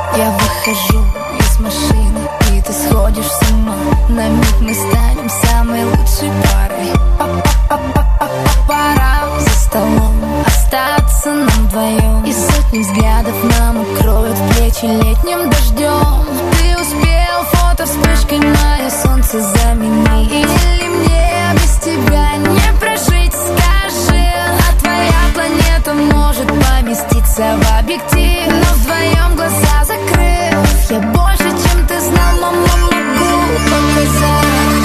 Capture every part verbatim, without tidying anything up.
Я выхожу из машины, и ты сходишь с ума. На миг мы станем самой лучшей парой. Пора за столом остаться нам вдвоем, и сотни взглядов нам укроют плечи летним дождем. Ты успел фото вспышкой мое солнце заменить. Или мне без тебя не прожить, скажи. А твоя планета может поместиться в объектив, но вдвоем глаза закрыв, я больше, чем ты знал, но могу показать.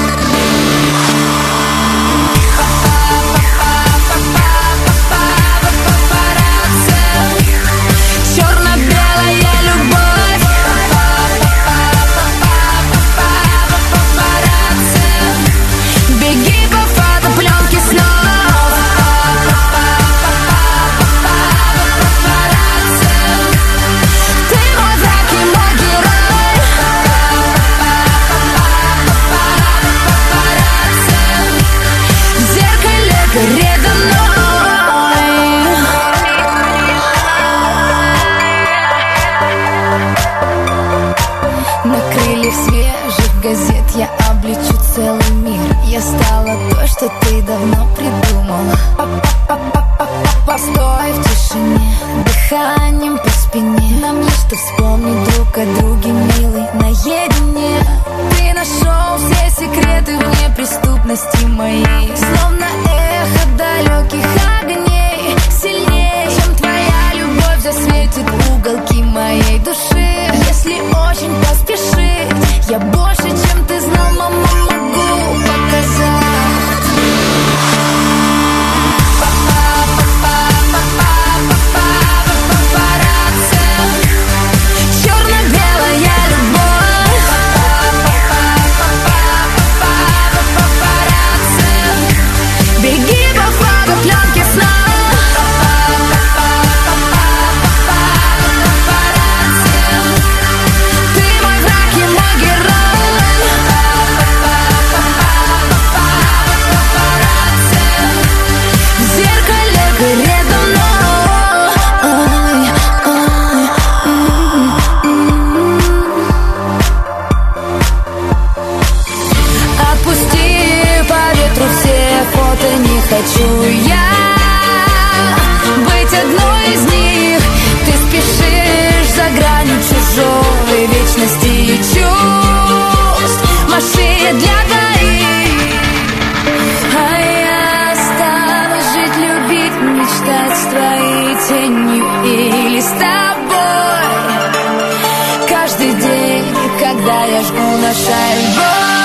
Я облечу целый мир. Я стала той, что ты давно придумала. Постой в тишине, дыханием по спине. Нам есть что вспомнить друг о друге, милый, наедине. Ты нашел все секреты в неприступности моей, словно эхо далеких огней. Сильнее, чем твоя любовь, засветит уголки моей души. Если очень поспешить, я больше, чем ты знал, но могу показать. Черно-белая любовь. Беги по фотопленке снова. Ты мой враг и мой герой. В зеркале передо мной. Отпусти по ветру все фото, не хочу я быть одной из них. Ты спешишь за гранью чужой вечности и чувств, машине для двоих. А я осталась жить, любить, мечтать с твоей тенью или с тобой. Каждый день, когда я жгу наш альбом.